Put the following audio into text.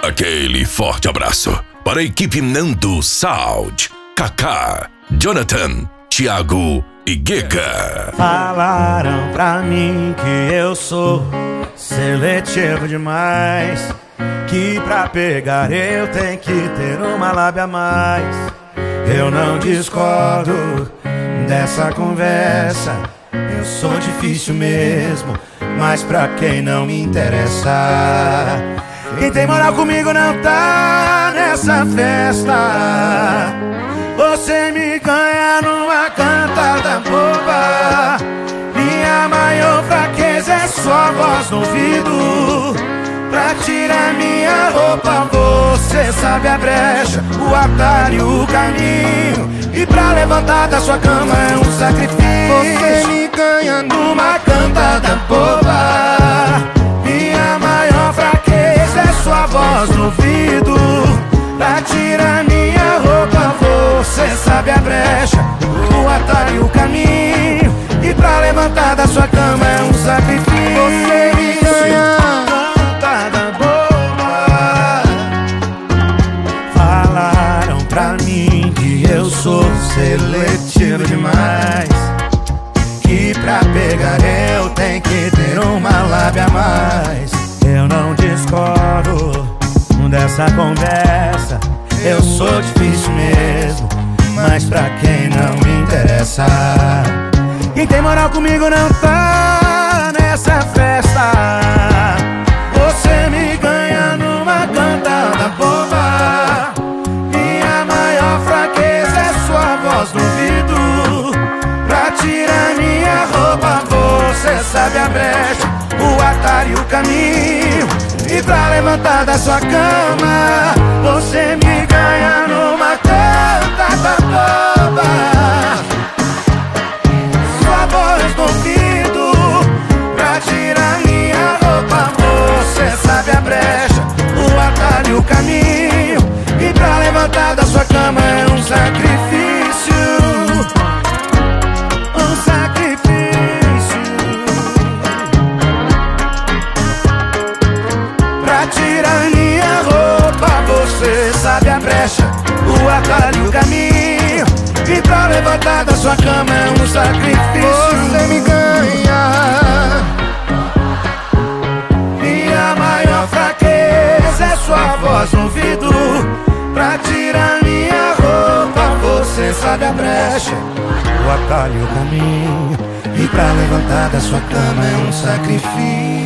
Aquele forte abraço para a equipe Nando Sound, Kaká, Jonathan, Thiago e Giga. Falaram pra mim que eu sou seletivo demais, que pra pegar eu tenho que ter uma lábia a mais. Eu não discordo dessa conversa, eu sou difícil mesmo, mas pra quem não me interessa. Quem tem moral comigo não tá nessa festa. Você me ganha numa cantada boba. Minha maior fraqueza é sua voz no ouvido. Pra tirar minha roupa você sabe a brecha, o atalho, o caminho. E pra levantar da sua cama é um sacrifício. Você me ganha numa cantada boba. Minha maior fraqueza é sua voz no ouvido. Pra tirar minha roupa você sabe a brecha, o atalho, o caminho. E pra levantar da sua cama é um sacrifício. Você me ganha cantada boba. Falaram pra mim que eu sou seletivo demais, que pra pegar eu tenho que ter uma lábia a mais. Eu não discordo dessa conversa, eu sou difícil mesmo, mas pra quem não me interessa. Quem tem moral comigo não tá nessa festa. Você me ganha numa cantada boba. Minha maior fraqueza é sua voz no ouvido. Pra tirar minha roupa você sabe a brecha, o atalho, o caminho. E pra levantar da sua cama você me ganha numa cantada boba. Sua voz no ouvido. Pra tirar minha roupa você sabe a brecha, o atalho, o caminho. E pra levantar da sua cama é um sacrifício. Um sacrifício. Pra tirar minha roupa você sabe a brecha, o atalho, o caminho. E pra levantar da sua cama é um sacrifício. Você me ganha. Minha maior fraqueza é sua voz no ouvido. Pra tirar minha roupa você sabe a brecha, o atalho, o caminho. E pra levantar da sua cama é um sacrifício.